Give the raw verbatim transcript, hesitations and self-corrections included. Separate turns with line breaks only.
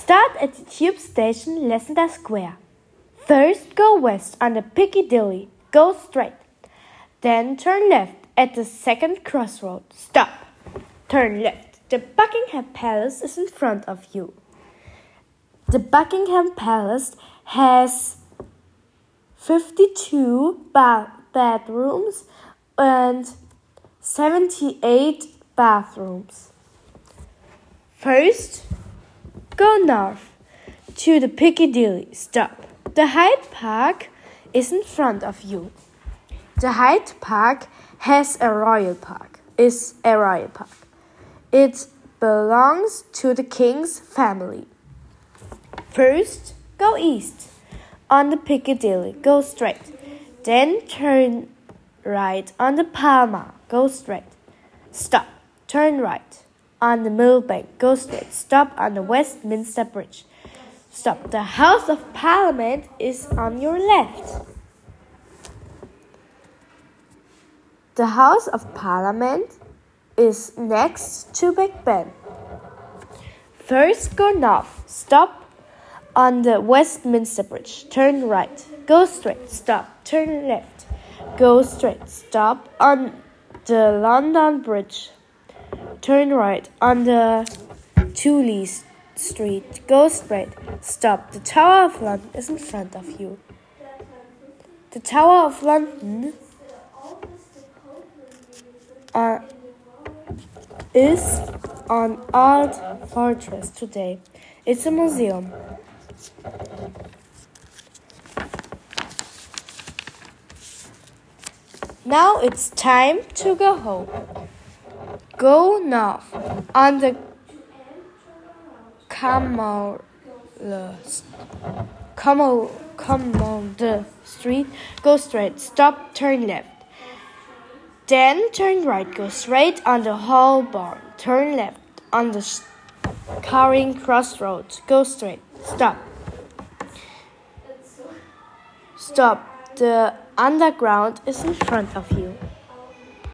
Start at the tube station Llesenda Square. First go west under Piccadilly. Go straight. Then turn left at the second crossroad. Stop. Turn left. The Buckingham Palace is in front of you. The Buckingham Palace has fifty-two ba- bedrooms and seventy-eight bathrooms. First, go north to the Piccadilly. Stop. The Hyde Park is in front of you. The Hyde Park has a royal park. Is a royal park. It belongs to the king's family. First, go east on the Piccadilly. Go straight. Then turn right on the Palma. Go straight. Stop. Turn right on the Millbank. Go straight. Stop on the Westminster Bridge. Stop. The House of Parliament is on your left. The House of Parliament is next to Big Ben. First, go north. Stop on the Westminster Bridge. Turn right. Go straight. Stop. Turn left. Go straight. Stop on the London Bridge. Turn right on the Tooley Street. Go straight. Stop. The Tower of London is in front of you. The Tower of London uh, is an art fortress today. It's a museum. Now it's time to go home. Go north on the Commode Commode Street. Go straight. Stop. Turn left. Then turn right. Go straight on the Holborn. Turn left on the Charing Cross Road. Go straight. Stop. Stop. The underground is in front of you.